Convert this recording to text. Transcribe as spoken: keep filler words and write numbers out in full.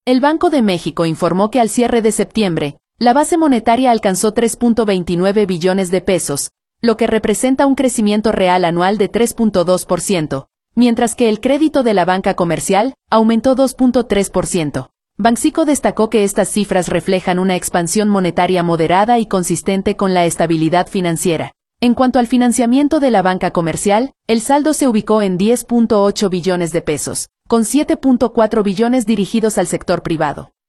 El Banco de México informó que al cierre de septiembre, la base monetaria alcanzó tres punto veintinueve billones de pesos, lo que representa un crecimiento real anual de tres punto dos por ciento, mientras que el crédito de la banca comercial aumentó dos punto tres por ciento. Banxico destacó que estas cifras reflejan una expansión monetaria moderada y consistente con la estabilidad financiera. En cuanto al financiamiento de la banca comercial, el saldo se ubicó en diez punto ocho billones de pesos, con siete punto cuatro billones dirigidos al sector privado.